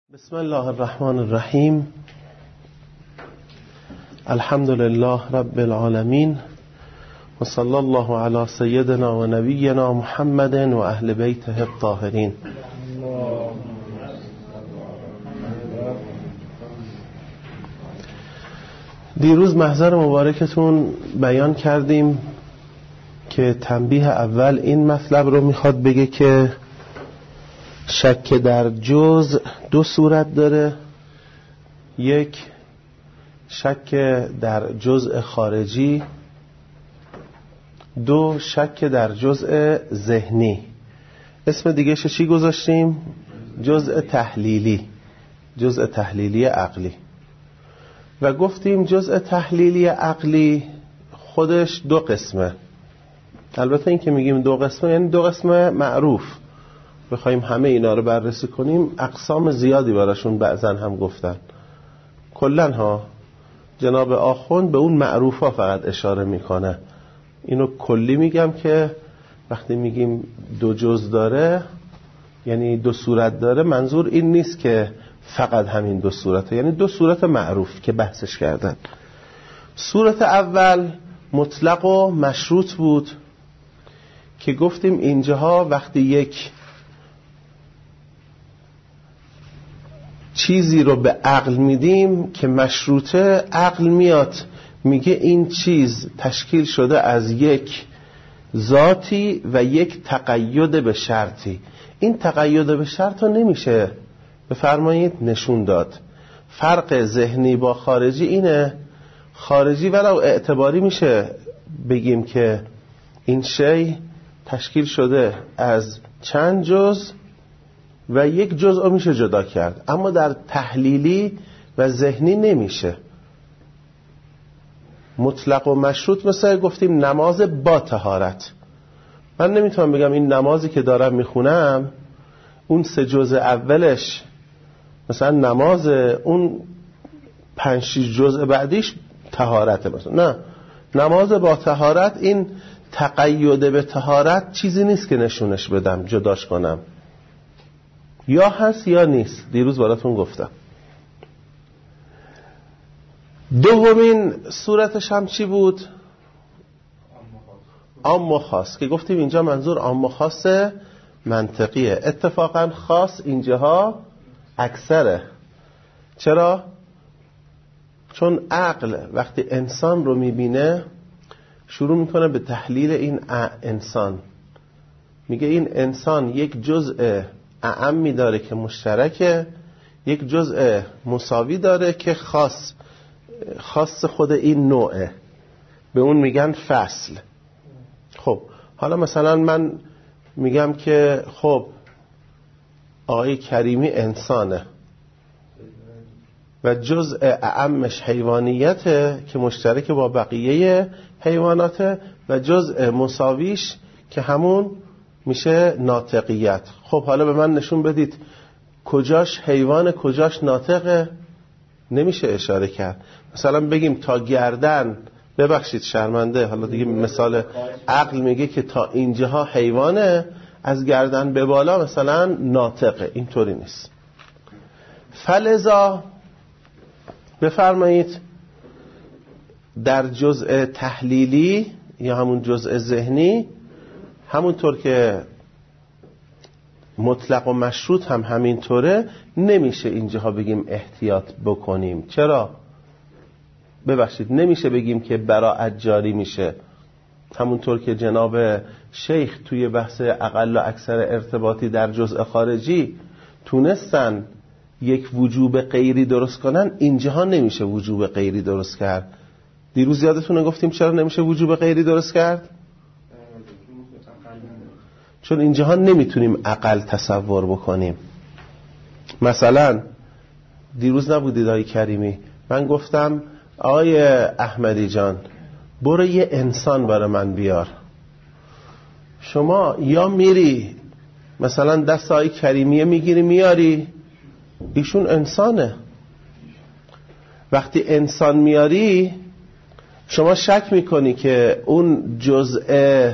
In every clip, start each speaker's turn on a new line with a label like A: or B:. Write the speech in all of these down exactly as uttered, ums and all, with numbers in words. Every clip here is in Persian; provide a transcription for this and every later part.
A: بسم الله الرحمن الرحیم. الحمد لله رب العالمین و صلی الله علی سیدنا و نبینا محمد و اهل بیته الطاهرین. دیروز محضر مبارکتون بیان کردیم که تنبیه اول این مطلب رو میخواد بگه که شک در جزء دو صورت داره. یک، شک در جزء خارجی. دو، شک در جزء ذهنی. اسم دیگه شو چی گذاشتیم؟ جزء تحلیلی، جزء تحلیلی عقلی. و گفتیم جزء تحلیلی عقلی خودش دو قسمه. البته این که میگیم دو قسمه یعنی دو قسمه معروف. بخوایم همه اینا رو بررسی کنیم اقسام زیادی براشون بعضا هم گفتن. کلن ها جناب آخوند به اون معروف ها فقط اشاره میکنه. اینو کلی میگم که وقتی میگیم دو جز داره یعنی دو صورت داره، منظور این نیست که فقط همین دو صورته، یعنی دو صورت معروف که بحثش کردن. صورت اول مطلق و مشروط بود که گفتیم اینجاها وقتی یک چیزی رو به عقل میدیم که مشروطه، عقل میاد میگه این چیز تشکیل شده از یک ذاتی و یک تقید به شرطی. این تقید به شرط رو نمیشه بفرمایید نشون داد. فرق ذهنی با خارجی اینه، خارجی ولو اعتباری میشه بگیم که این شی تشکیل شده از چند جز و یک جزء میشه جدا کرد، اما در تحلیلی و ذهنی نمیشه. مطلق و مشروط مثلا گفتیم نماز با طهارت. من نمیتونم بگم این نمازی که دارم میخونم اون سه جزء اولش مثلا نماز، اون پنج شیش جزء بعدیش طهارته مثلا. نه، نماز با طهارت این تقید به طهارت چیزی نیست که نشونش بدم جداش کنم، یا هست یا نیست. دیروز براتون گفتم. دومین صورتش هم چی بود؟ عام و خاص، که گفتیم اینجا منظور عام و خاص منطقیه. اتفاقا خاص اینجاها اکثره. چرا؟ چون عقل وقتی انسان رو میبینه شروع میکنه به تحلیل این انسان. میگه این انسان یک جزء اعمی داره که مشترکه، یک جزء مساوی داره که خاص خاص خود این نوعه، به اون میگن فصل. خب حالا مثلا من میگم که خب آقای کریمی انسانه و جزء اعمش حیوانیته که مشترک با بقیه حیواناته و جزء مساویش که همون میشه ناطقیت. خب حالا به من نشون بدید کجاش حیوان کجاش ناطقه. نمیشه اشاره کرد. مثلا بگیم تا گردن، ببخشید شرمنده، حالا دیگه مثال عقل میگه که تا اینجاها حیوانه، از گردن به بالا مثلا ناطقه. اینطوری نیست. فلذا بفرمایید در جزء تحلیلی یا همون جزء ذهنی، همونطور که مطلق و مشروط هم همینطوره، نمیشه اینجاها بگیم احتیاط بکنیم. چرا؟ ببخشید نمیشه بگیم که براءت جاری میشه. همونطور که جناب شیخ توی بحث اقل و اکثر ارتباطی در جزء خارجی تونستن یک وجوب غیری درست کنن، اینجاها نمیشه وجوب غیری درست کرد. دیروز یادتونه گفتیم چرا نمیشه وجوب غیری درست کرد؟ چون اینجاها نمیتونیم عقل تصور بکنیم. مثلا دیروز نبودید آقای کریمی، من گفتم آقای احمدی جان برو یه انسان برای من بیار. شما یا میری مثلا دست آقای کریمیه میگیری میاری، ایشون انسانه. وقتی انسان میاری شما شک میکنی که اون جزء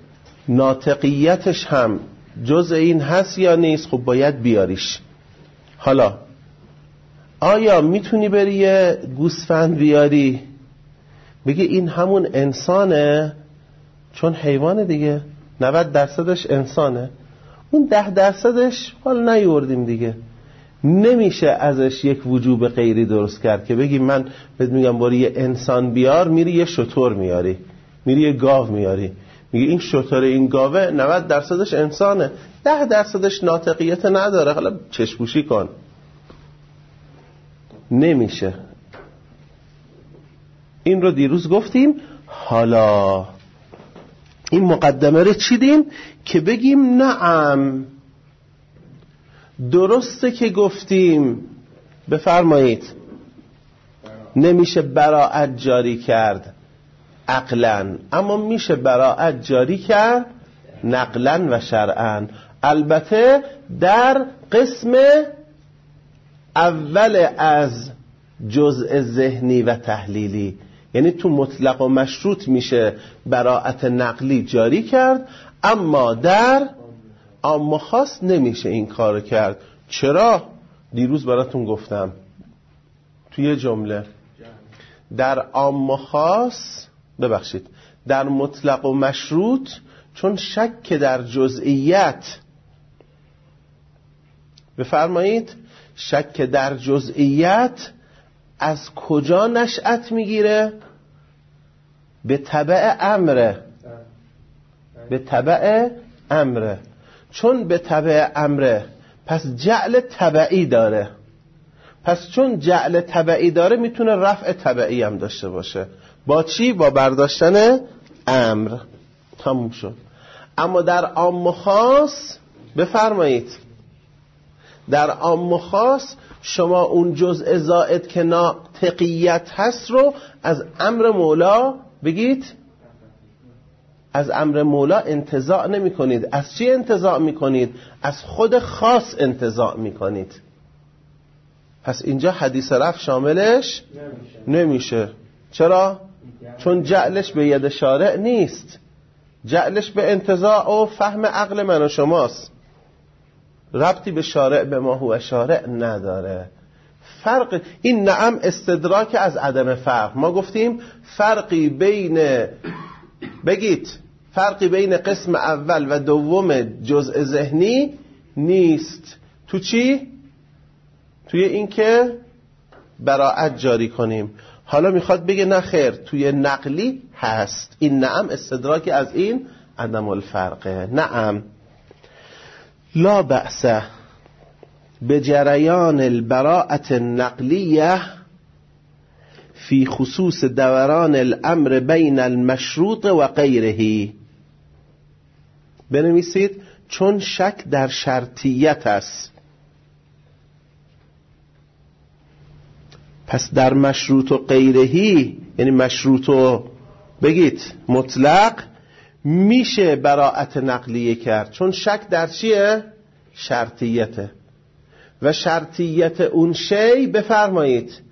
A: ناطقیتش هم جزء این هست یا نیست. خب باید بیاریش. حالا آیا میتونی بری یه گوسفند بیاری بگی این همون انسانه؟ چون حیوانه دیگه، نود درصدش انسانه، اون ده درصدش حالا نیوردیم دیگه. نمیشه ازش یک وجوب غیری درست کرد که بگی من بهت میگم برو یه انسان بیار، میری یه شتر میاری، میری یه گاو میاری، میگه این شتر این گاوه نود درصدش انسانه، ده درصدش ناطقیت نداره، حالا چشپوشی کن. نمیشه. این رو دیروز گفتیم. حالا این مقدمه رو چیدیم که بگیم نعم درسته که گفتیم بفرمایید نمیشه براءت جاری کرد عقلاً، اما میشه براءت جاری کرد نقلاً و شرعاً. البته در قسم اول از جزء ذهنی و تحلیلی، یعنی تو مطلق و مشروط میشه براءت نقلی جاری کرد، اما در عام و خاص نمیشه این کار کرد. چرا؟ دیروز براتون گفتم توی جمله در عام و خاص، ببخشید در مطلق و مشروط، چون شک در جزئیت، بفرمایید شک در جزئیت از کجا نشأت میگیره؟ به تبع امره، به تبع امره. چون به تبع امره پس جعل تبعی داره، پس چون جعل تبعی داره میتونه رفع تبعی هم داشته باشه. با چی؟ با برداشتن امر. تموم شد. اما در عام و خاص بفرمایید در عام و خاص شما اون جزء زائد که ناطقیت هست رو از امر مولا بگید از امر مولا انتزاع نمی کنید. از چی انتزاع می کنید؟ از خود خاص انتزاع می کنید. پس اینجا حدیث رفع شاملش نمیشه. نمیشه. چرا؟ چون جعلش به ید شارع نیست، جعلش به انتزاع و فهم عقل من و شماست، ربطی به شارع به ما هو شارع نداره. فرق این نعم استدراک از عدم فرق. ما گفتیم فرقی بین بگید فرقی بین قسم اول و دوم جزء ذهنی نیست. تو چی؟ توی این که براءت جاری کنیم. حالا میخواد بگه نه خیر، توی نقلی هست. این نعم استدراک از این عدم الفرقه. نعم لا بأس بجریان البراءة النقلیه فی خصوص دوران الامر بین المشروط و غیره. بنویسید چون شک در شرطیت است، پس در مشروط و غیرهی، یعنی مشروط و بگید مطلق، میشه براءت نقلیه کرد. چون شک در چیه؟ شرطیته. و شرطیت اون شی بفرمایید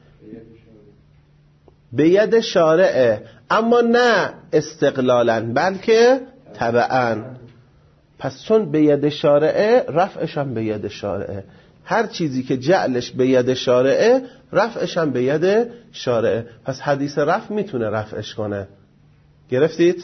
A: به ید شارعه، اما نه استقلالا بلکه تبعا. پس چون به ید شارعه رفعش هم به ید شارعه. هر چیزی که جعلش به ید شارعه رفعش هم به ید شارعه. پس حدیث رفع میتونه رفعش کنه. گرفتید؟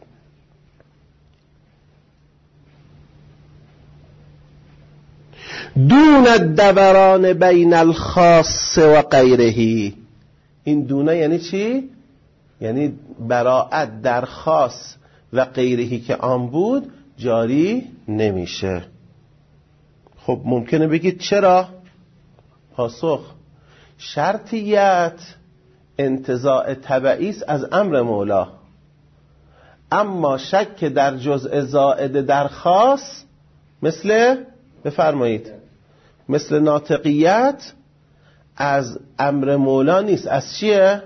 A: دون الدوران بین الخاص و غیره. این دونه یعنی چی؟ یعنی براءت در خاص و غیرهی که آن بود جاری نمیشه. خب ممکنه بگید چرا؟ پاسخ شرطیت انتزاع تبعی است از امر مولا، اما شک در جزء زائد در خاص مثل بفرمایید مثل ناطقیت از امر مولا نیست. از چیه؟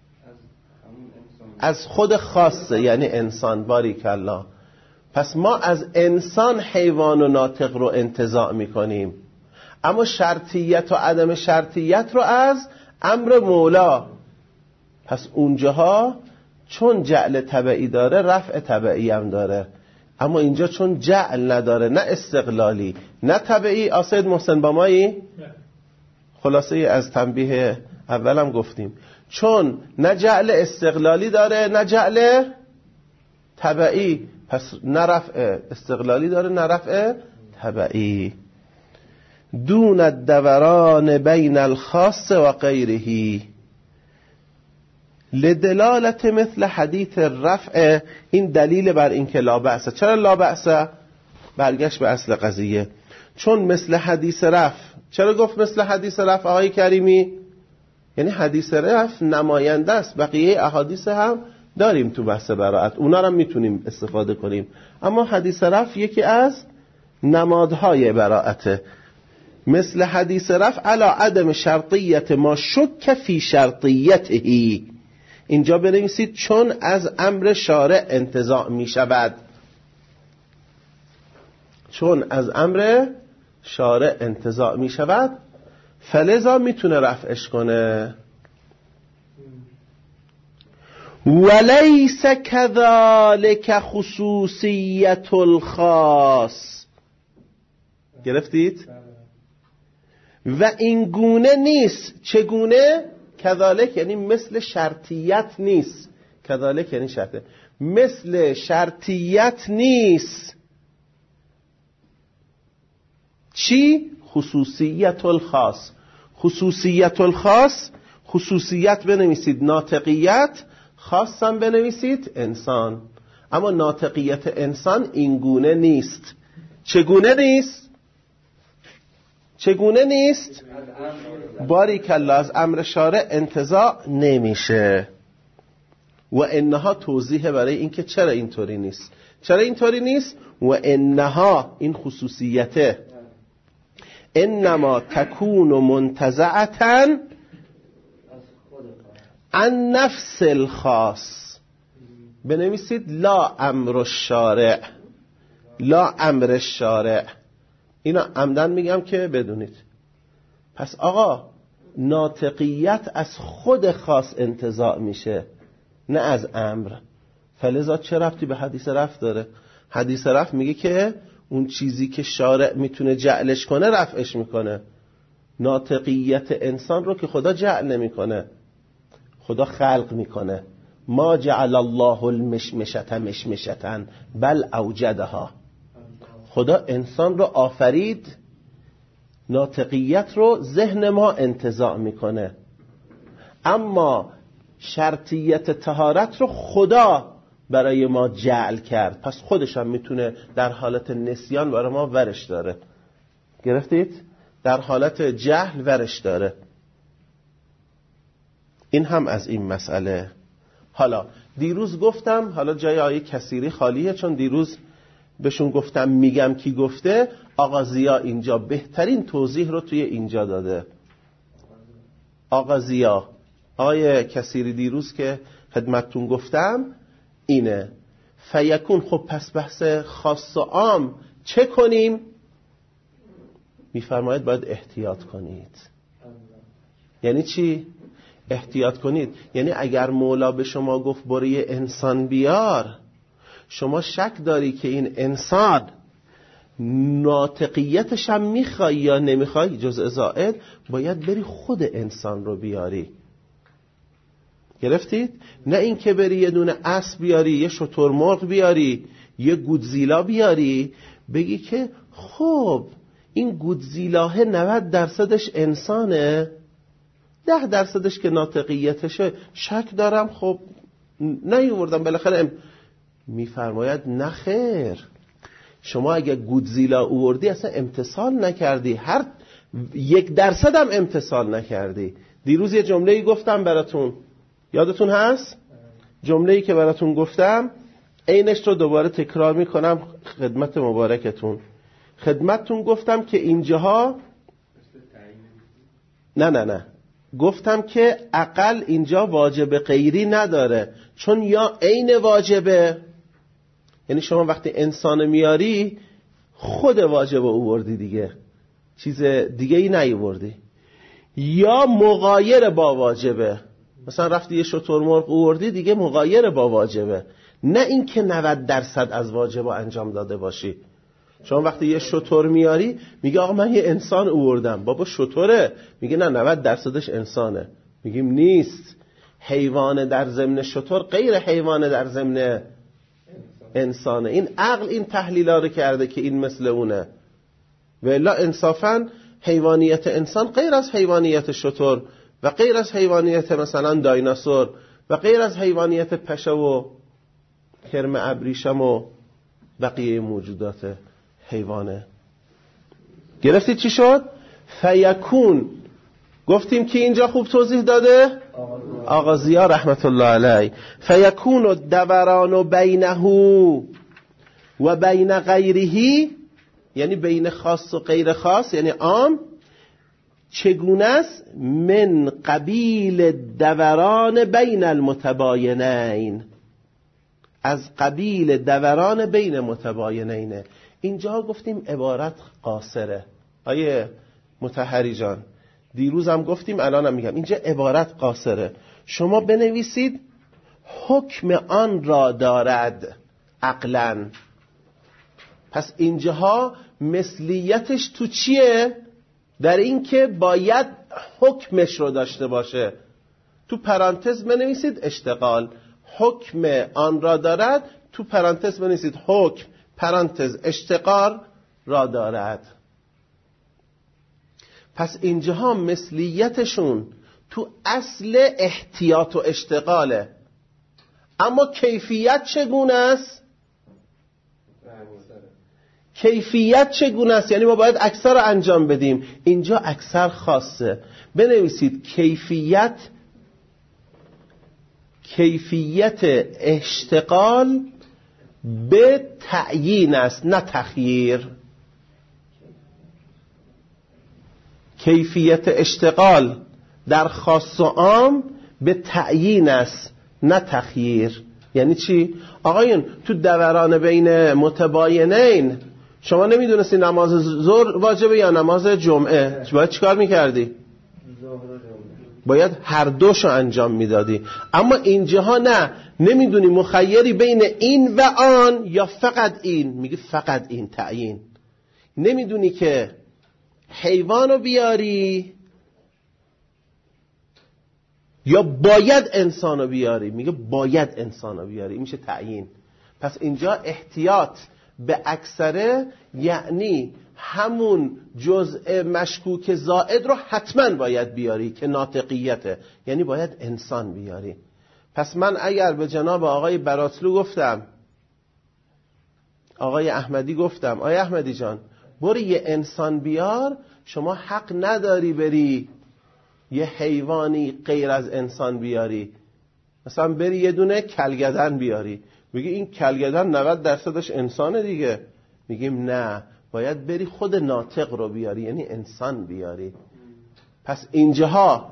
A: از خود خاصه، یعنی انسان. باریک الله. پس ما از انسان حیوان و ناطق رو انتزاع میکنیم، اما شرطیت و عدم شرطیت رو از امر مولا. پس اونجاها چون جعل تبعی داره رفع تبعی هم داره. اما اینجا چون جعل نداره، نه استقلالی نه تبعی. آسید محسن با مایی؟ خلاصه از تنبیه اولم گفتیم چون نه جعل استقلالی داره نه جعل تبعی، پس نه رفع استقلالی داره نه رفع تبعی. دون الدوران بین الخاص و غیره لدلالت مثل حدیث رفع. این دلیل بر این که لا بأس. چرا لا بأس؟ برگشت به اصل قضیه. چون مثل حدیث رفع. چرا گفت مثل حدیث رفع آقای کریمی؟ یعنی حدیث رفع نماینده است، بقیه احادیث هم داریم تو بحث براءت، اونا رو میتونیم استفاده کنیم، اما حدیث رفع یکی از نمادهای براءته. مثل حدیث رفع علی عدم شرطیت ما شک فی شرطیته. اینجا بنویسید چون از امر شارع انتزاع می شود. چون از امر شارع انتزاع می شود فلذا میتونه رفعش کنه. ولیس کذالک خصوصیت الخاص. گرفتید؟ و این گونه نیست. چگونه؟ کذالک یعنی مثل شرطیت نیست. کذالک یعنی شرطه. مثل شرطیت نیست. چی؟ خصوصیت الخاص. خصوصیت الخاص، خصوصیت بنویسید ناطقیت، خاصم بنویسید انسان. اما ناطقیت انسان این گونه نیست. چگونه نیست؟ چگونه نیست؟ باریک الله، از امر شارع انتزاع نمیشه. و انها توضیح برای اینکه چرا اینطوری نیست. چرا اینطوری نیست؟ و انها، این خصوصیته، انما تکون منتزعتا عن نفس الخاص. بنویسید لا امر الشارع، لا امر الشارع. اینا عمدن میگم که بدونید. پس آقا ناطقیت از خود خاص انتزاع میشه نه از امر. فلذا چه ربطی به حدیث رفع داره؟ حدیث رفع میگه که اون چیزی که شارع میتونه جعلش کنه رفعش میکنه. ناطقیت انسان رو که خدا جعل نمیکنه، خدا خلق میکنه. ما جعل الله المشمشت مشمشتا بل اوجدها. خدا انسان رو آفرید، ناطقیت رو ذهن ما انتزاع میکنه، اما شرطیت طهارت رو خدا برای ما جعل کرد. پس خودش هم میتونه در حالت نسیان برای ما ورش داره. گرفتید؟ در حالت جهل ورش داره. این هم از این مسئله. حالا دیروز گفتم، حالا جای آیه کثیری خالیه، چون دیروز بهشون گفتم میگم کی گفته. آقا ضیا اینجا بهترین توضیح رو توی اینجا داده. آقا ضیا، آیه کثیری دیروز که خدمتتون گفتم اینه. فیکون، خب پس بحث خاص و عام چه کنیم؟ میفرماید باید احتیاط کنید. یعنی چی؟ احتیاط کنید یعنی اگر مولا به شما گفت برو یه انسان بیار، شما شک داری که این انسان ناطقیتش هم میخوای یا نمیخوای، جزء زائد، باید بری خود انسان رو بیاری. گرفتید؟ نه این که بری یه دونه اسب بیاری، یه شترمرغ بیاری، یه گودزیلا بیاری، بگی که خب این گودزیلاه نود درصدش انسانه، ده درصدش که ناطقیتشه شک دارم، خب نیوردم بالاخره ام... میفرماید نه خیر، شما اگه گودزیلا اووردی اصلا امتثال نکردی، هر یک درصد هم امتثال نکردی. دیروز یه جمله‌ای گفتم براتون، یادتون هست؟ جمله‌ای که براتون گفتم عینش رو دوباره تکرار میکنم خدمت مبارکتون. خدمتتون گفتم که اینجاها نه نه نه گفتم که اقل اینجا واجب غیری نداره، چون یا عین واجبه، یعنی شما وقتی انسان میاری خود واجب اووردی دیگه، چیز دیگه ای نیوردی، یا مغایر با واجبه، مثلا رفتی یه شترمرغ اووردی دیگه مغایر با واجبه، نه اینکه نود درصد از واجبا انجام داده باشی. شما وقتی یه شتر میاری میگه آقا من یه انسان آوردم، بابا شتره، میگه نه نود درصدش انسانه. میگیم نیست، حیوان در ضمن شتر غیر حیوان در ضمن انسانه. این عقل این تحلیلا رو کرده که این مثل اونه، و الا انصافا حیوانیت انسان غیر از حیوانیت شتر و غیر از حیوانیت مثلا دایناسور و غیر از حیوانیت پشه و کرم ابریشم و بقیه موجودات حیوانه. گرفتید چی شد؟ فیکون. گفتیم که اینجا خوب توضیح داده آقا ضیا رحمت الله علیه. فیکون الدوران بینه و بین غیره، یعنی بین خاص و غیر خاص، یعنی عام، چگونه است؟ من قبیل دوران بین المتباینین، از قبیل دوران بین متباینین. اینجا گفتیم عبارت قاصره. آیه مطهری جان دیروز هم گفتیم الانم میگم اینجا عبارت قاصره. شما بنویسید حکم آن را دارد عقلاً. پس اینجاها مثلیتش تو چیه؟ در این که باید حکمش رو داشته باشه. تو پرانتز بنویسید اشتغال، حکم آن را دارد، تو پرانتز بنویسید حکم پرانتز اشتغال را دارد. پس اینجاها مثلیتشون تو اصل احتیاط و اشتغاله، اما کیفیت چگونه است؟ کیفیت چگونه است؟ یعنی ما باید اکثر رو انجام بدیم. اینجا اکثر خاصه. بنویسید کیفیت کیفیت اشتغال به تعیین است نه تخییر. کیفیت اشتغال در خاص و عام به تعیین است نه تخییر. یعنی چی؟ آقایون تو دوران بین متباینین شما نمیدونستی نماز ظهر واجبه یا نماز جمعه، باید چیکار میکردی؟ باید هر دوشو انجام میدادی. اما اینجاها نه، نمیدونی مخیری بین این و آن یا فقط این. میگه فقط این، تعیین. نمیدونی که حیوانو بیاری یا باید انسانو بیاری. میگه باید انسانو بیاری، میشه تعیین. پس اینجا احتیاط به اکثره یعنی همون جزء مشکوک زائد رو حتما باید بیاری که ناطقیته، یعنی باید انسان بیاری. پس من اگر به جناب آقای براتلو گفتم، آقای احمدی گفتم آقای احمدی جان برو یه انسان بیار، شما حق نداری بری یه حیوانی غیر از انسان بیاری. مثلا بری یه دونه کلگدن بیاری، میگه این کلگدن نود درصدش انسانه دیگه. میگیم نه، باید بری خود ناطق رو بیاری، یعنی انسان بیاری. پس اینجاها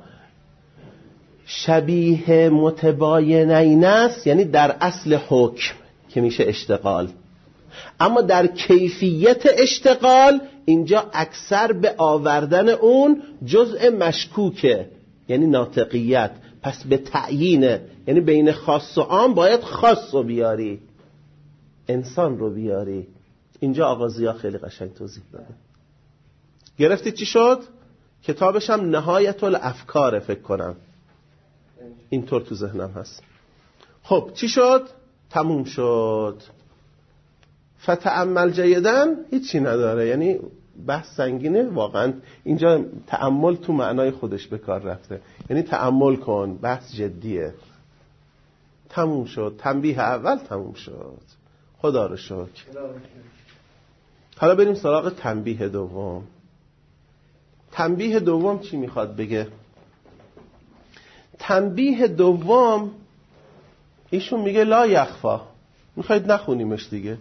A: شبیه متباینین است، یعنی در اصل حکم که میشه اشتغال. اما در کیفیت اشتغال اینجا اکثر به آوردن اون جزء مشکوکه، یعنی ناطقیت. پس به تعیینه، یعنی بین خاص و عام باید خاص رو بیاری، انسان رو بیاری. اینجا آقا ضیا خیلی قشنگ توضیح داده. گرفتید چی شد؟ کتابش هم نهایت الافکار فکر کنم اینطور تو ذهنم هست. خب چی شد؟ تموم شد. فتأمل جیدن هیچی نداره، یعنی بحث سنگینه واقعا. اینجا تأمل تو معنای خودش به کار رفته، یعنی تأمل کن، بحث جدیه. تموم شد. تنبیه اول تموم شد، خدا رو شکر. حالا بریم سراغ تنبیه دوم. تنبیه دوم چی میخواد بگه؟ تنبیه دوم ایشون میگه لا یخفا. میخواید نخونیمش دیگه.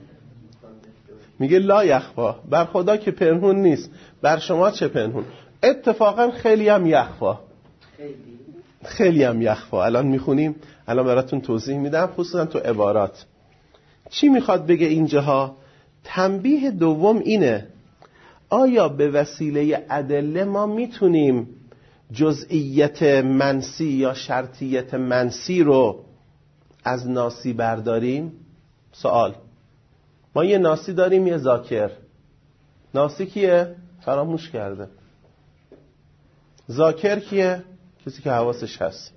A: میگه لا یخفا، بر خدا که پنهون نیست، بر شما چه پنهون. اتفاقا خیلی هم یخفا، خیلی هم یخفا. الان میخونیم، الان براتون توضیح میدم، خصوصا تو عبارات. چی میخواد بگه اینجاها؟ تنبیه دوم اینه: آیا به وسیله ادله ما میتونیم جزئیت منسی یا شرطیت منسی رو از ناسی برداریم؟ سوال. ما یه ناسی داریم، یه ذاکر. ناسی کیه؟ فراموش کرده. ذاکر کیه؟ کسی که حواسش هست.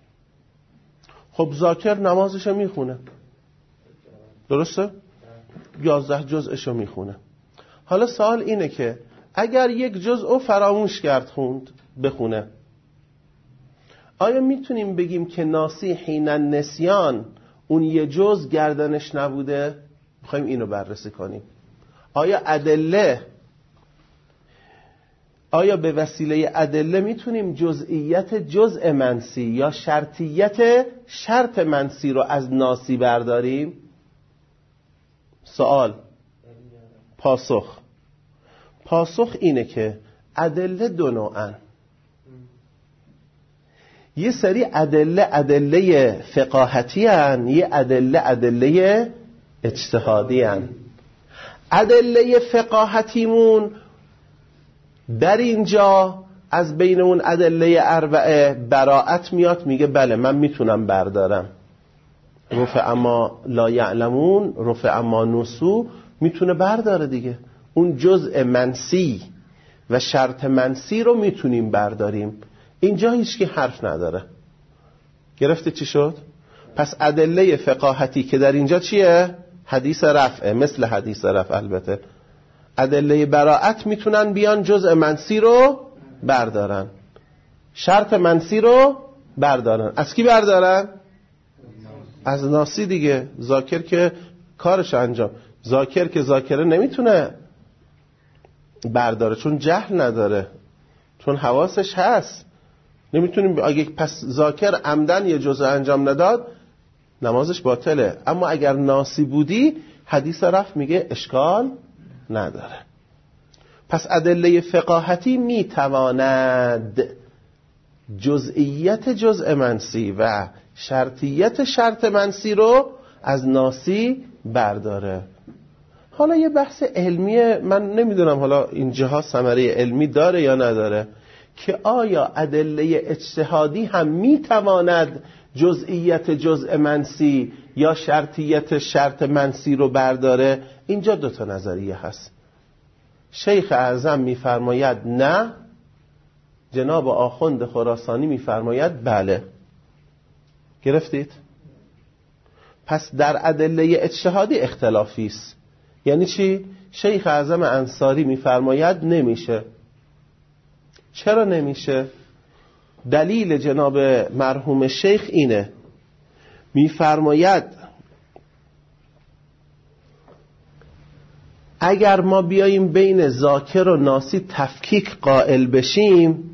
A: خب ذاکر نمازشو میخونه، درسته؟ یازده جزءشو میخونه. حالا سوال اینه که اگر یک جزء فراموش کرد خوند بخونه، آیا میتونیم بگیم که ناسی حین النسیان اون یه جزء گردنش نبوده؟ میخوایم اینو بررسی کنیم. آیا ادله آیا به وسیله ادله میتونیم جزئیت جزء منسی یا شرطیت شرط منسی رو از ناسی برداریم؟ سوال. پاسخ. پاسخ اینه که ادله دو نوعن. یه سری ادله ادله فقاهتی هن، یه ادله ادله اجتهادی هن. ادله فقاهتیمون در اینجا از بین اون ادله اربعه براءت میاد، میگه بله من میتونم بردارم. رفع اما لا یعلمون، رفع اما نسو، میتونه برداره دیگه. اون جزء منسی و شرط منسی رو میتونیم برداریم. اینجا هیچ کی حرف نداره. گرفته چی شد؟ پس ادله فقاهتی که در اینجا چیه؟ حدیث رفعه، مثل حدیث رفع. البته ادله براءت میتونن بیان جزء منسی رو بردارن، شرط منسی رو بردارن. از کی بردارن؟ از ناسی دیگه. ذاکر که کارش انجام، ذاکر که ذاکره نمیتونه برداره چون جهل نداره، چون حواسش هست. نمیتونیم اگه پس ذاکر عمدن یه جزء انجام نداد نمازش باطله. اما اگر ناسی بودی حدیث رفع میگه اشکال نداره. پس ادله فقاهتی میتواند جزئیت جزء منسی و شرطیت شرط منسی رو از ناسی برداره. حالا یه بحث علمی، من نمیدونم حالا اینجاها ثمره علمی داره یا نداره، که آیا ادله اجتهادی هم میتواند جزئیت جزء منسی یا شرطیت شرط منسی رو برداره؟ اینجا دو تا نظریه هست. شیخ اعظم میفرماید نه، جناب آخوند خراسانی میفرماید بله. گرفتید؟ پس در ادله اجتهادی اختلافی است. یعنی چی؟ شیخ اعظم انصاری میفرماید نمیشه. چرا نمیشه؟ دلیل جناب مرحوم شیخ اینه، میفرماید اگر ما بیاییم بین ذاکر و ناسی تفکیک قائل بشیم،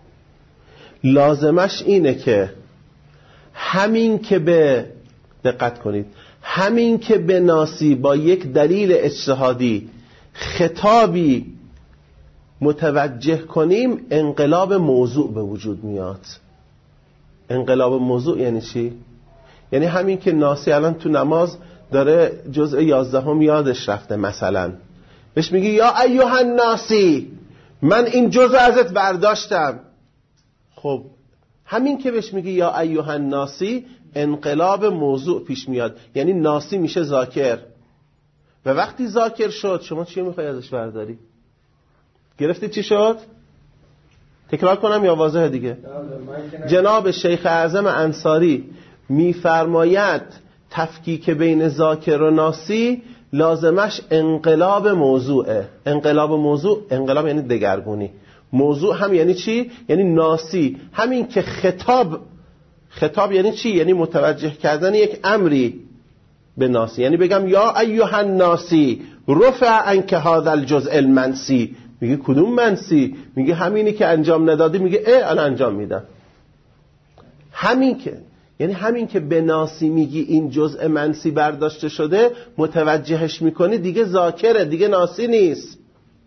A: لازمش اینه که همین که به دقت کنید همین که به ناسی با یک دلیل اجتهادی خطابی متوجه کنیم، انقلاب موضوع به وجود میاد. انقلاب موضوع یعنی چی؟ یعنی همین که ناسی الان تو نماز داره جزء یازدهم یادش رفته، مثلا بهش میگی یا ایها الناسی، من این جزء ازت برداشتم. خب همین که بهش میگی یا ایها الناسی، انقلاب موضوع پیش میاد. یعنی ناسی میشه ذاکر، و وقتی ذاکر شد شما چی میخوای ازش برداری؟ گرفتی چی شد؟ تکرار کنم یا واضحه دیگه؟ جناب شیخ اعظم انصاری میفرماید تفکیک بین ذاکر و ناسی لازمش انقلاب موضوعه. انقلاب موضوع، انقلاب یعنی دگرگونی. موضوع هم یعنی چی؟ یعنی ناسی. همین که خطاب، خطاب یعنی چی؟ یعنی متوجه کردن یک امری به ناسی. یعنی بگم یا ایها الناسی رفع عنک هذا الجزء المنسی. میگه کدوم منسی؟ میگه همینی که انجام ندادی. میگه اه الان انجام میدم. همین که یعنی همین که به ناسی میگی این جزء منسی برداشته شده، متوجهش میکنی دیگه ذاکره، دیگه ناسی نیست.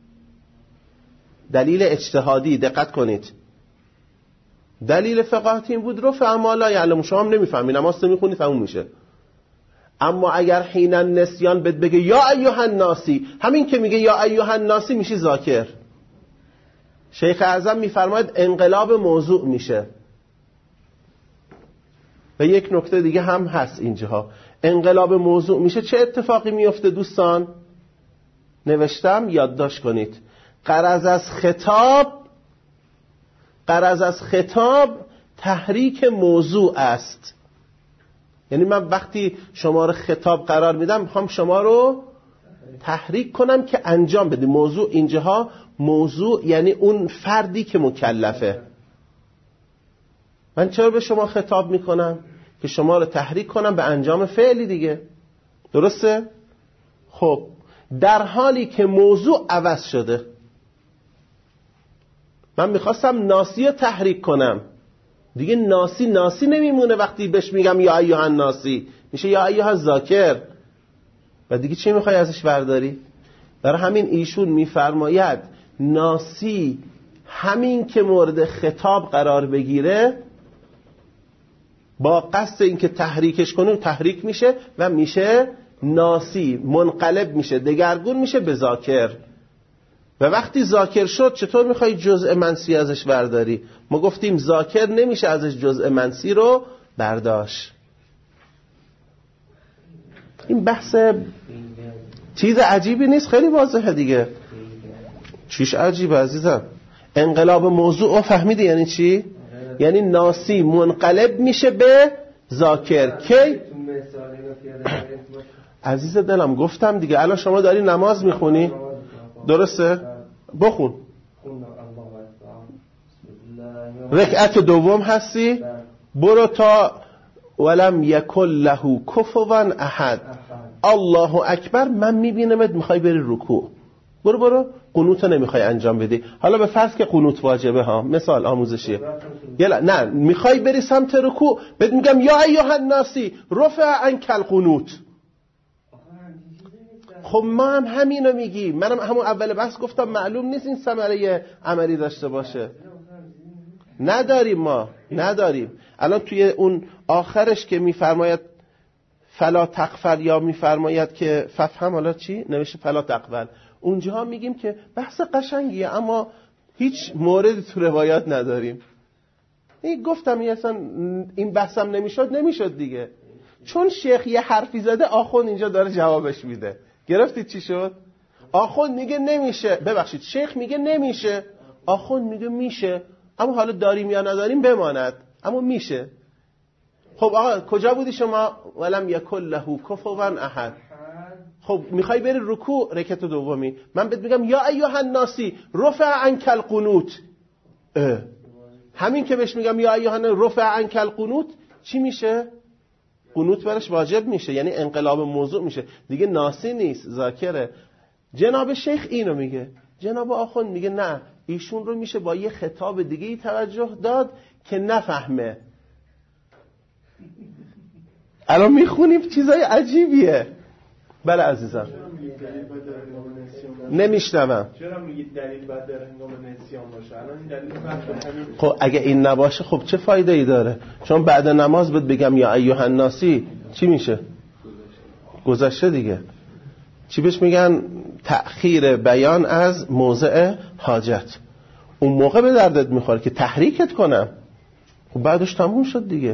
A: دلیل اجتهادی، دقت کنید. دلیل فقاهتی این بود رفع اما لا یعلم. شما هم نمیفهمی، نماز نمیخونی، تموم میشه. اما اگر حین النسیان بهت بگه یا ایها الناسی، همین که میگه یا ایها الناسی میشی ذاکر. شیخ اعظم میفرماید انقلاب موضوع میشه. و یک نکته دیگه هم هست اینجاها. انقلاب موضوع میشه چه اتفاقی میفته دوستان؟ نوشتم یادداشت کنید. غرض از خطاب غرض از خطاب تحریک موضوع است. یعنی من وقتی شما رو خطاب قرار میدم میخوام شما رو تحریک کنم که انجام بدی. موضوع اینجاها موضوع یعنی اون فردی که مکلفه. من چرا به شما خطاب میکنم؟ که شما رو تحریک کنم به انجام فعلی دیگه. درسته؟ خب در حالی که موضوع عوض شده، من میخواستم ناسی رو تحریک کنم، دیگه ناسی ناسی نمیمونه. وقتی بهش میگم یا ایها الناسی میشه یا ایها الذاکر، و دیگه چی میخوای ازش برداری؟ برای همین ایشون میفرماید ناسی همین که مورد خطاب قرار بگیره با قصد اینکه تحریکش کنه تحریک میشه و میشه ناسی، منقلب میشه، دگرگون میشه به ذاکر. و وقتی ذاکر شد چطور میخوای جزء منسی ازش برداری؟ ما گفتیم ذاکر نمیشه ازش جزء منسی رو برداشت. این بحث چیز عجیبی نیست، خیلی واضحه دیگه. چیش عجیبه عزیزم؟ انقلاب موضوع رو فهمیدی یعنی چی؟ یعنی ناسی منقلب میشه به ذاکر. کی؟ عزیز دلم گفتم دیگه. الان شما داری نماز میخونی؟ درسته؟ بخون. رکعت دوم هستی؟ برو تا ولم یکن له کفوا احد، الله اکبر. من میبینمت میخوای بری رکوع، برو برو قنوت نمیخوای انجام بدی. حالا به فرض که قنوت واجبه ها، مثال آموزشیه. یلا نه میخوای بری سمت رکوع، بهت میگم یا ایها الناسی رفع عنک القنوت. خب ما هم همینو میگی. منم همون اول بحث گفتم معلوم نیست این ثمره عملی داشته باشه. نداریم ما نداریم. الان توی اون آخرش که میفرماید فلا تقفل یا میفرماید که ففهم، حالا چی نوشته فلا تقبل، اونجا میگیم که بحث قشنگیه اما هیچ موردی تو روایات نداریم. این گفتم این اصلا این بحثم نمیشد نمیشد دیگه، چون شیخ یه حرفی زده آخوند اینجا داره جوابش میده. گرفتید چی شد؟ آخوند میگه نمیشه، ببخشید شیخ میگه نمیشه، آخوند میگه میشه. اما حالا داریم یا نداریم بماند، اما میشه. خب آقا کجا بودی شما؟ ولم یکن له کفوا احد. خب میخوای بری رکوع رکعت دومی، من بهت میگم یا ایها الناسی رفع عنک القنوت. همین که بهش میگم یا ایها الناسی رفع عنک القنوت چی میشه؟ قنوت برش واجب میشه، یعنی انقلاب موضوع میشه دیگه. ناسی نیست، ذاکره. جناب شیخ اینو میگه، جناب آخوند میگه نه، ایشون رو میشه با یه خطاب دیگه ای توجه داد که نفهمه. الان میخونیم چیزای عجیبیه. بله عزیزم نمیشنوم.
B: چرا میگید دلیل بعد در هنگام نسیان باشه؟ الان این دلیل بعد همین.
A: خب اگه این نباشه خب چه فایده ای داره؟ چون بعد نماز بهت بگم یا ایها الناسی چی میشه؟ گذشته دیگه. چی بهش میگن؟ تأخیر بیان از موضع حاجت. اون موقع به دردت میخوره که تحریکت کنم، خب بعدش تموم شد دیگه.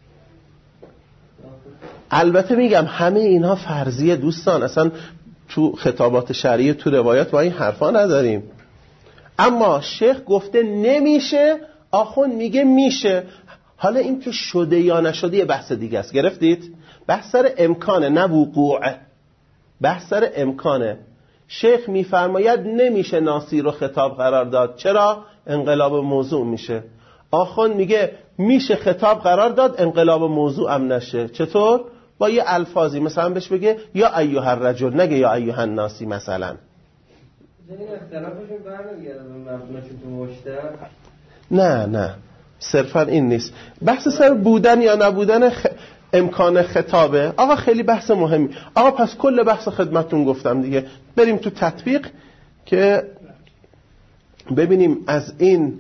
A: البته میگم همه اینها فرضیه دوستان، اصلا تو خطابات شرعی تو روایات با این حرفا نداریم. اما شیخ گفته نمیشه، آخوند میگه میشه. حالا این که شده یا نشده یه بحث دیگه است. گرفتید؟ بحث سر امکانه نه وقوع، بحث سر امکانه. شیخ میفرماید نمیشه ناسی رو خطاب قرار داد. چرا؟ انقلاب موضوع میشه. آخوند میگه میشه خطاب قرار داد انقلاب موضوع هم نشه. چطور؟ با یه الفاظی مثلا بهش بگه یا ایها الرجل، نگه یا ایها الناسی مثلا.
C: این اختلافشون برمیگرده به مبناشون تو مشتر؟
A: نه نه صرفا این نیست. بحث سر بودن یا نبودن خ... امکان خطابه. آقا خیلی بحث مهمی. آقا پس کل بحث خدمتون گفتم دیگه. بریم تو تطبیق که ببینیم از این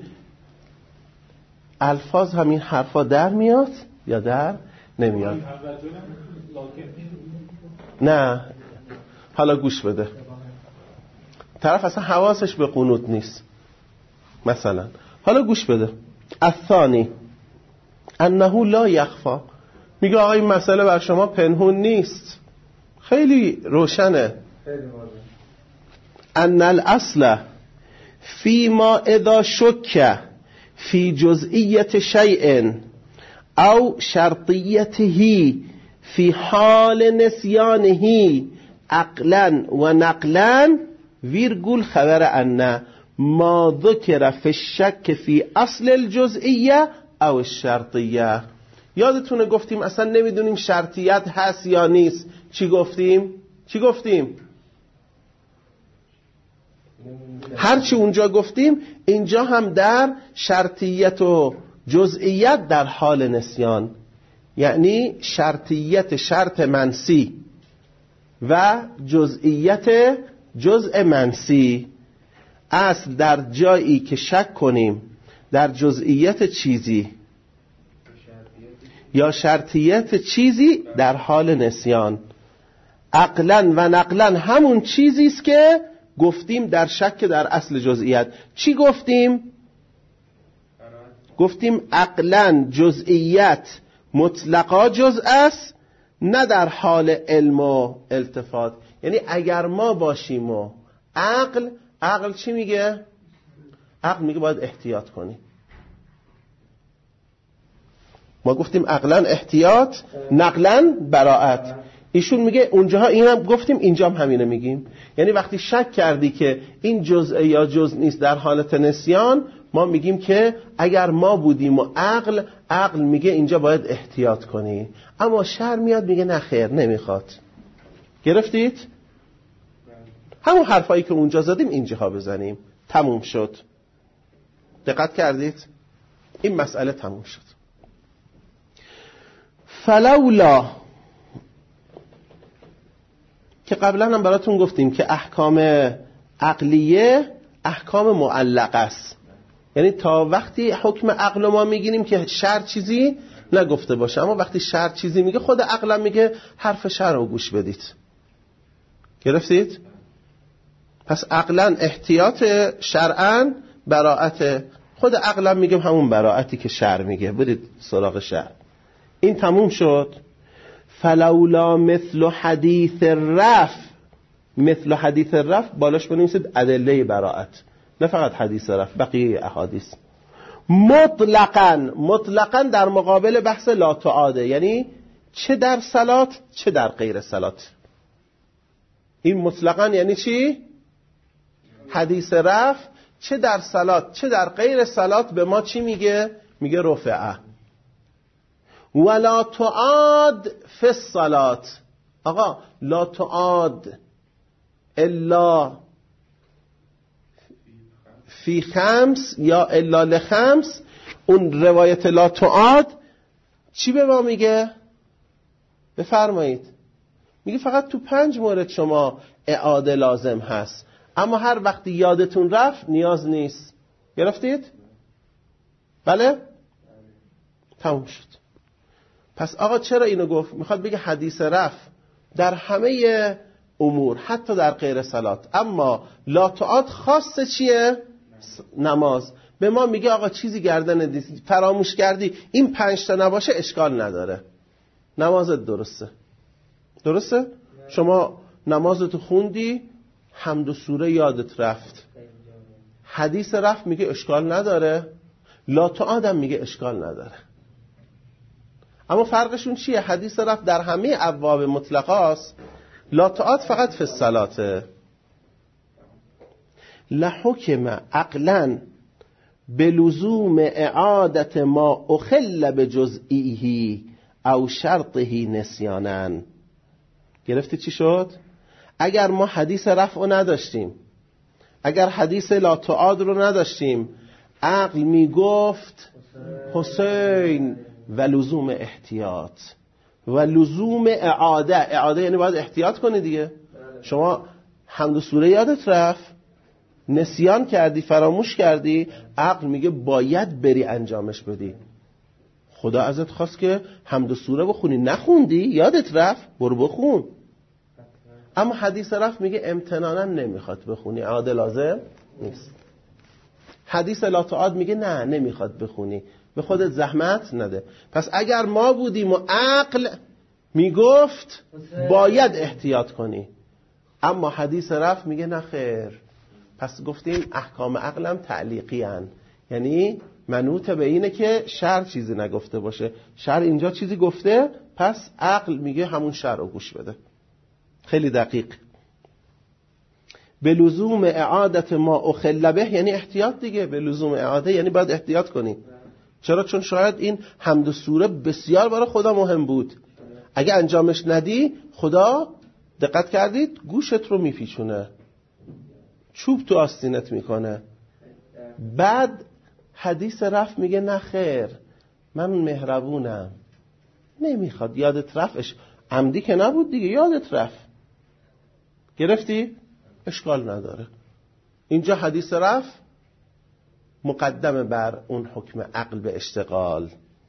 A: الفاظ همین حرفا در میاد یا در نمیاد. نه حالا گوش بده. طرف اصلا حواسش به قنوت نیست. مثلا حالا گوش بده. الثانی انه لا یخفا میگه آقا این مسئله بر شما پنهون نیست، خیلی روشنه. ان الاصل فيما اذا شك في جزئية شيء او شرطيته في حال نسيانه عقلا و نقلا ويرجل خبر ان ما ذكر في الشك في اصل الجزئية او الشرطية. یادتونه گفتیم اصلا نمیدونیم شرطیت هست یا نیست. چی گفتیم؟ چی گفتیم؟ هرچی اونجا گفتیم اینجا هم در شرطیت و جزئیت در حال نسیان، یعنی شرطیت شرط منسی و جزئیت جزء منسی. اصل در جایی که شک کنیم در جزئیت چیزی یا شرطیت چیزی در حال نسیان. عقلا و نقلا همون چیزی است که گفتیم در شک در اصل جزئیت. چی گفتیم؟ گفتیم عقلا جزئیت مطلقا جزء است، نه در حال علم و التفات. یعنی اگر ما باشیم و عقل عقل چی میگه؟ عقل میگه باید احتیاط کنی. ما گفتیم عقلا احتیاط، نقلا براءت. ایشون میگه اونجاها اینم گفتیم، اینجا هم همینه میگیم. یعنی وقتی شک کردی که این جزء یا جزء نیست در حالت نسیان، ما میگیم که اگر ما بودیم و عقل عقل میگه اینجا باید احتیاط کنی، اما شرع میاد میگه نه خیر نمیخواد. گرفتید؟ همون حرفایی که اونجا زدیم اینجاها بزنیم. تموم شد. دقت کردید؟ این مسئله تموم شد. فلولا که قبلا هم براتون گفتیم که احکام عقلیه احکام معلقه است، یعنی تا وقتی حکم عقل ما میگیریم که شرع چیزی نگفته باشه، اما وقتی شرع چیزی میگه خود عقلم میگه حرف شرع رو گوش بدید. گرفتید؟ پس عقلا احتیاط، شرعا براءت. خود عقلم میگه همون براءتی که شرع میگه، برید سراغ شرع. این تموم شد. فلولا مثل حدیث الرفع، مثل حدیث الرفع بالاش بنویسید ادله براءت، نه فقط حدیث رفع، بقیه احادیث. مطلقاً مطلقاً در مقابل بحث لا تعاده، یعنی چه در صلات چه در غیر صلات. این مطلقاً یعنی چی؟ حدیث رفع چه در صلات چه در غیر صلات به ما چی میگه؟ میگه رفعه. ولا تعاد فی الصلات. آقا لا تعاد الا فی خمس یا الا لخمس، اون روایت لا تعاد چی به ما میگه؟ بفرمایید. میگه فقط تو پنج مورد شما اعاده لازم هست، اما هر وقتی یادتون رفت نیاز نیست. گرفتید؟ بله؟ تموم شد. پس آقا چرا اینو گفت؟ میخواد بگه حدیث رفع در همه امور حتی در غیر صلات، اما لا تعاد خاص چیه؟ نماز. به ما میگه آقا چیزی گردن دیدی فراموش کردی، این پنج تا نباشه اشکال نداره، نمازت درسته. درسته؟ شما نمازتو خوندی، حمد و سوره یادت رفت، حدیث رفع میگه اشکال نداره، لا تعاد هم میگه اشکال نداره. اما فرقشون چیه؟ حدیث رفع در همه ابواب مطلقه است، لا تعاد فقط فی الصلاة. لحکم عقلا بلزوم اعادت ما اخل بجزئیه او شرطه نسیانا. گرفتی چی شد؟ اگر ما حدیث رفع رو نداشتیم، اگر حدیث لا تعاد رو نداشتیم، عقل میگفت حسین و لزوم احتیاط و لزوم اعاده. اعاده یعنی باید احتیاط کنی دیگه. شما حمد و سوره یادت رفت، نسیان کردی، فراموش کردی، عقل میگه باید بری انجامش بدی. خدا ازت خواست که حمد و سوره بخونی، نخوندی، یادت رفت، برو بخون. اما حدیث رفع میگه امتنانا نمیخواد بخونی، اعاده لازم نیست. حدیث لا تعاد میگه نه نمیخواد بخونی، به خودت زحمت نده. پس اگر ما بودیم و عقل میگفت باید احتیاط کنی، اما حدیث رفع میگه نه خیر. پس گفتیم احکام عقلم تعلیقی هن، یعنی منوط به اینه که شرع چیزی نگفته باشه. شرع اینجا چیزی گفته، پس عقل میگه همون شرع رو گوش بده. خیلی دقیق. به لزوم اعادت ما اخل به، یعنی احتیاط دیگه. به لزوم اعاده یعنی باید احتیاط کنی. چرا؟ چون شاید این حمد و سوره بسیار برای خدا مهم بود، اگه انجامش ندی خدا، دقت کردید، گوشت رو میپیچونه، چوب تو آستینت میکنه. بعد حدیث رفع میگه نه خیر، من مهربونم، نمیخواد. یادت رفعش عمدی که نبود دیگه، یادت رفع، گرفتی؟ اشکال نداره. اینجا حدیث رفع مقدم بر اون حکم عقل به اشتغال.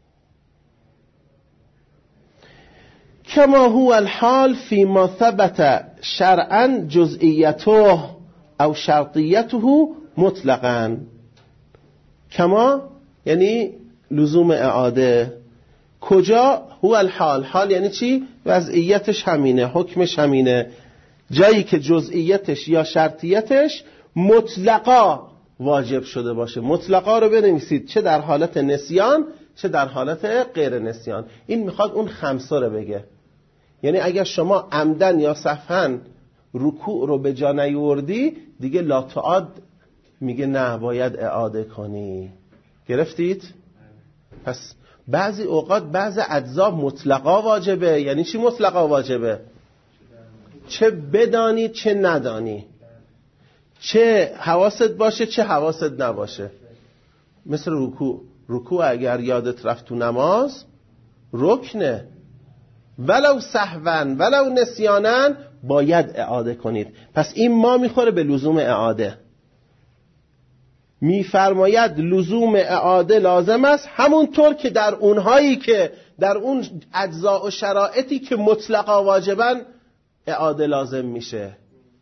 A: کما هو الحال فيما ثبت شرعا جزئیته او شرطیته مطلقا. کما یعنی لزوم اعاده. کجا؟ هو الحال، حال یعنی چی؟ وضعیتش همینه، حکمش همینه. جایی که جزئیتش یا شرطیتش مطلقا واجب شده باشه. مطلقا رو بنویسید، چه در حالت نسیان چه در حالت غیر نسیان. این میخواد اون خمسه رو بگه. یعنی اگر شما عمدن یا سهوا رکوع رو به جا نیاوردی دیگه لا تعاد، میگه نه باید اعاده کنی. گرفتید؟ پس بعضی اوقات بعضی اجزا مطلقا واجبه. یعنی چی مطلقا واجبه؟ چه بدانی چه ندانی، چه حواست باشه چه حواست نباشه. مثل رکوع. رکوع اگر یادت رفت تو نماز رکنه، ولو سهوا ولو نسیانا باید اعاده کنید. پس این ما میخوره به لزوم اعاده. میفرماید لزوم اعاده لازم است، همونطور که در اونهایی که در اون اجزاء و شرایطی که مطلقا واجبن اعاده لازم میشه.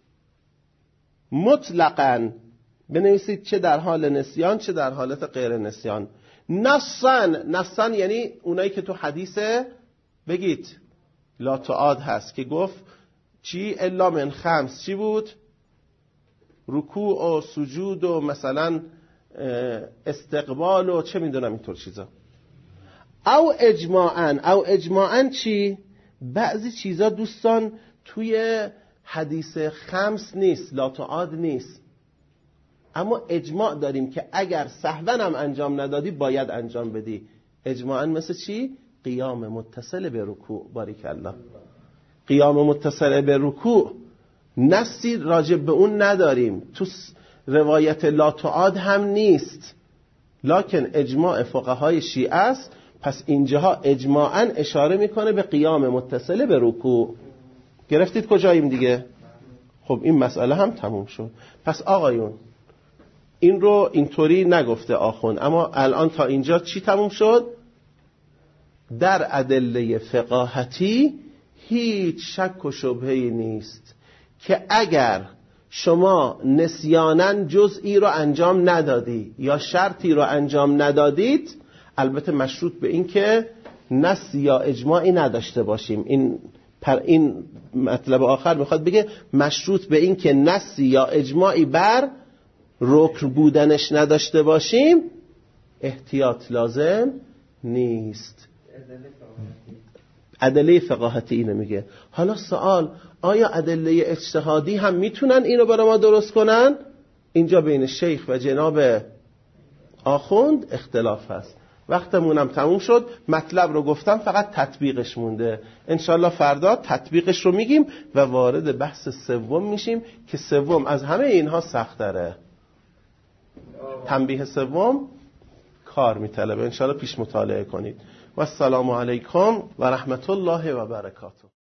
A: مطلقاً بنویسید، چه در حال نسیان چه در حالت غیر نسیان. نصاً، نصاً یعنی اونایی که تو حدیثه بگید لا تعاد هست که گفت چی؟ الا من خمس. چی بود؟ رکوع و سجود و مثلا استقبال و چه میدونم اینطور چیزا. او اجماعاً. او اجماعاً چی؟ بعضی چیزا دوستان توی حدیث خمس نیست، لا تعاد نیست، اما اجماع داریم که اگر سهوا هم انجام ندادی باید انجام بدی. اجماعاً مثل چی؟ قیام متصل به رکوع. باریک الله. قیام متصل به رکوع نصی راجع به اون نداریم، تو روایت لا تعاد هم نیست، لکن اجماع فقهای شیعه است. پس اینجاها اجماعاً اشاره میکنه به قیام متصل به رکوع. گرفتید کجاییم دیگه؟ خب این مسئله هم تموم شد. پس آقایون این رو اینطوری نگفته آخون، اما الان تا اینجا چی تموم شد؟ در ادله فقاهتی هیچ شک و شبهه‌ای نیست که اگر شما نسیاناً جزئی رو انجام ندادی یا شرطی رو انجام ندادید، البته مشروط به این که نص یا اجماعی نداشته باشیم. این پر این مطلب آخر میخواد بگه مشروط به این که نص یا اجماعی بر رکن بودنش نداشته باشیم، احتیاط لازم نیست. ادله فقاهتی اینو میگه. حالا سوال، آیا ادله اجتهادی هم میتونن اینو برای ما درست کنن؟ اینجا بین شیخ و جناب آخوند اختلاف هست. وقتمونم تموم شد، مطلب رو گفتم، فقط تطبیقش مونده. انشالله فردا تطبیقش رو میگیم و وارد بحث سوم میشیم که سوم از همه اینها سخت‌تره. تنبیه سوم کار میطلبه، انشالله پیش مطالعه کنید. و السلام علیکم و رحمت الله و برکاته.